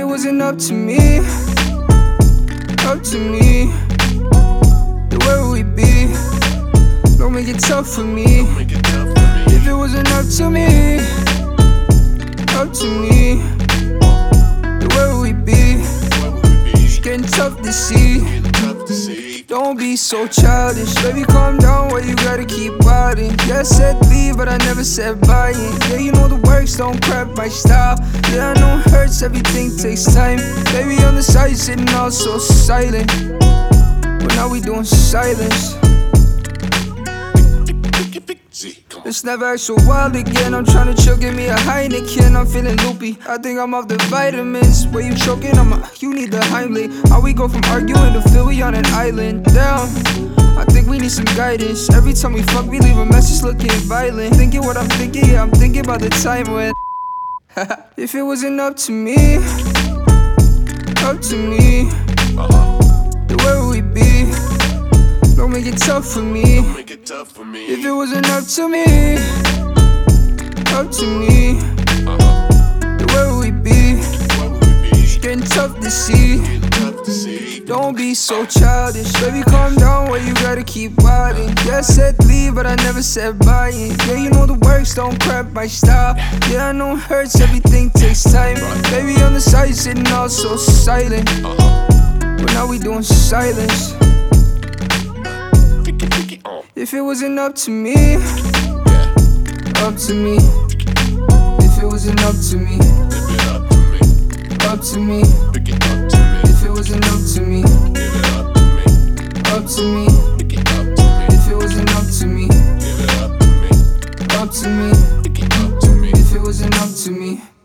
wasn't up to me, then where would we be? Don't make it tough for me. If it wasn't up to me, then where would we be? It's getting tough to see. Don't be so childish, baby, calm down, why you gotta keep wildin'? Yeah, I said leave, but I never said buying. Yeah, you know the works don't crap my style. Yeah, I know it hurts, everything takes time. Baby, on the side, sitting all so silent, but now we doing silence. Let's never act so wild again. I'm tryna chill, give me a Heineken. I'm feeling loopy, I think I'm off the vitamins. Where you choking? You need the Heimlich. How we go from arguing to feel we on an island? Down, I think we need some guidance. Every time we fuck, we leave a message looking violent. Thinking what I'm thinking, yeah, I'm thinking about the time when if it wasn't up to me, then where would we be? Don't make it tough for me. If it wasn't up to me, then where would we be? It's getting tough to see. Don't be so childish, baby, calm down, why you gotta keep wildin'? Yeah, I said leave, but I never said buying. Yeah, you know the works don't crap my style. Yeah, I know it hurts, everything takes time. Baby, on the side, sitting all so silent, but now we doing silence. If it wasn't up to me, if it wasn't up to me, if it wasn't up to me, if it wasn't up to me, if it wasn't up to me.